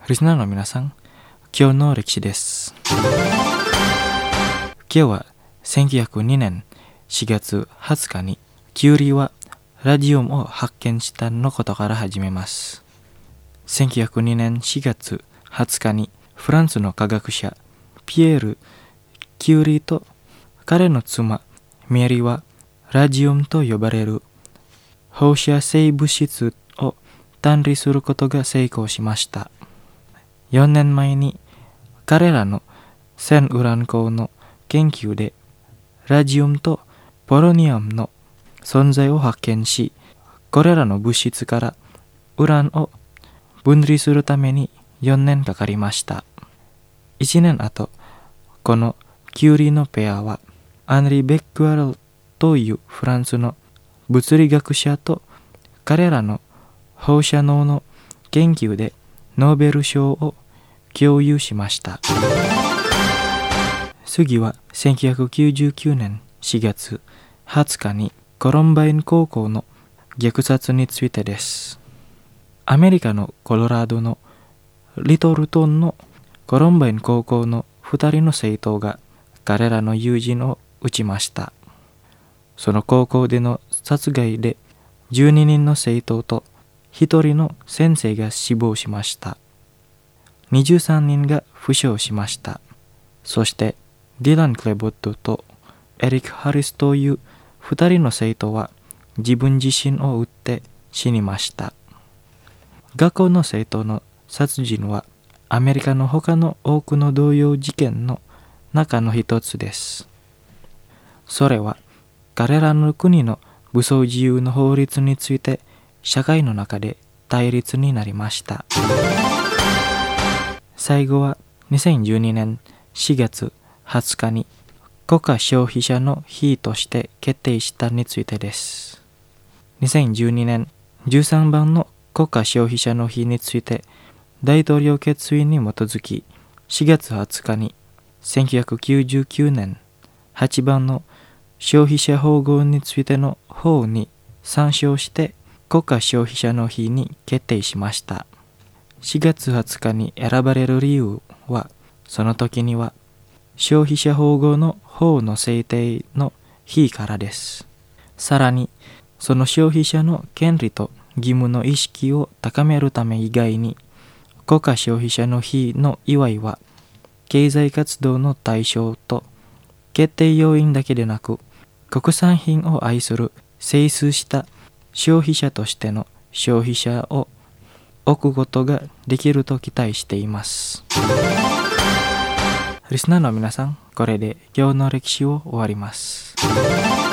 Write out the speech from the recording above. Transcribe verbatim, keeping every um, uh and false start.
リスナーの皆さん、今日の歴史です。今日はせんきゅうひゃくにねんしがつはつかにキュリーはラジウムを発見したのことから始めます。せんきゅうひゃくにねんしがつはつかにフランスの科学者ピエール・キュリーと彼の妻メリーはラジウムと呼ばれる放射性物質を探知することが成功しました。よねんまえに彼らのセンウラン鉱の研究でラジウムとポロニウムの存在を発見し、これらの物質からウランを分離するためによねんかかりました。いちねんあと、このキュリーのペアはアンリ・ベックワルというフランスの物理学者と彼らの放射能の研究でノーベル賞を共有しました。次はせんきゅうひゃくきゅうじゅうきゅうねんしがつはつかにコロンバイン高校の虐殺についてです。アメリカのコロラドのリトルトンのコロンバイン高校のふたりの生徒が彼らの友人を撃ちました。その高校での殺害でじゅうににんの生徒とひとりの先生が死亡しました。にじゅうさんにんが負傷しました。そしてディラン・クレボットとエリック・ハリスというふたりの生徒は自分自身を撃って死にました。学校の生徒の殺人はアメリカの他の多くの同様事件の中の一つです。それは彼らの国の武装自由の法律について社会の中で対立になりました。最後はにせんじゅうにねんしがつはつかに国家消費者の日として決定したについてです。にせんじゅうにねんじゅうさんばんの国家消費者の日について大統領決議に基づきしがつはつかにせんきゅうひゃくきゅうじゅうきゅうねんはちばんの消費者保護についての法に参照して国家消費者の日に決定しました。しがつはつかに選ばれる理由は、その時には消費者保護の法の制定の日からです。さらに、その消費者の権利と義務の意識を高めるため以外に、国家消費者の日の祝いは、経済活動の対象と決定要因だけでなく、国産品を愛する精通した消費者としての消費者を置くことができると期待しています。リスナーの皆さん、これで今日の歴史を終わります。